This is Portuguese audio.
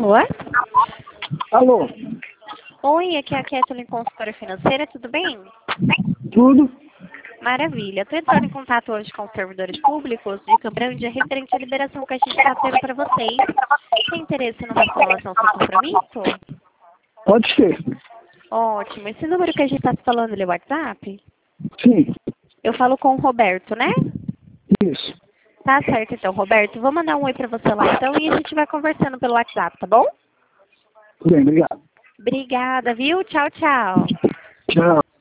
Alô? Alô? Oi, aqui é a Kathleen, consultora financeira, tudo bem? Tudo? Maravilha. Estou entrando em contato hoje com os servidores públicos de Cambrândia referente à liberação que a gente está tendo para vocês. Tem interesse numa simulação sem compromisso? Pode ser. Ótimo. Esse número que a gente está se falando, ele é o WhatsApp? Sim, Eu falo com o Roberto, né? isso. Tá certo, então, Roberto. Vou mandar um oi para você lá, então, e a gente vai conversando pelo WhatsApp, tá bom? Tudo bem, obrigado. Obrigada, viu? Tchau, tchau. Tchau.